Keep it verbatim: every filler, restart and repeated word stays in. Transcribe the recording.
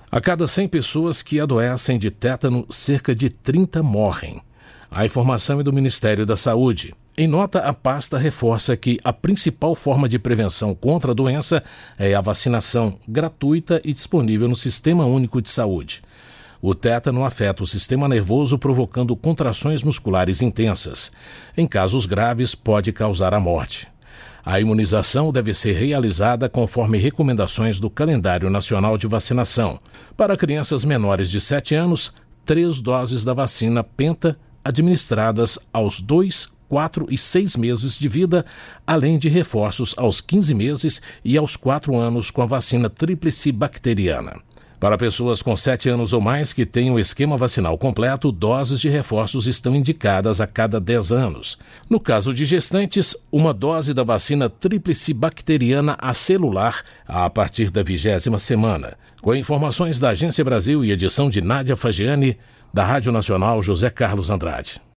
A cada cem pessoas que adoecem de tétano, cerca de trinta morrem. A informação é do Ministério da Saúde. Em nota, a pasta reforça que a principal forma de prevenção contra a doença é a vacinação gratuita e disponível no Sistema Único de Saúde. O tétano afeta o sistema nervoso, provocando contrações musculares intensas. Em casos graves, pode causar a morte. A imunização deve ser realizada conforme recomendações do Calendário Nacional de Vacinação. Para crianças menores de sete anos, três doses da vacina Penta administradas aos dois, quatro e seis meses de vida, além de reforços aos quinze meses e aos quatro anos com a vacina tríplice bacteriana. Para pessoas com sete anos ou mais que tenham o esquema vacinal completo, doses de reforços estão indicadas a cada dez anos. No caso de gestantes, uma dose da vacina tríplice bacteriana acelular a partir da vigésima semana. Com informações da Agência Brasil e edição de Nádia Fagiani, da Rádio Nacional José Carlos Andrade.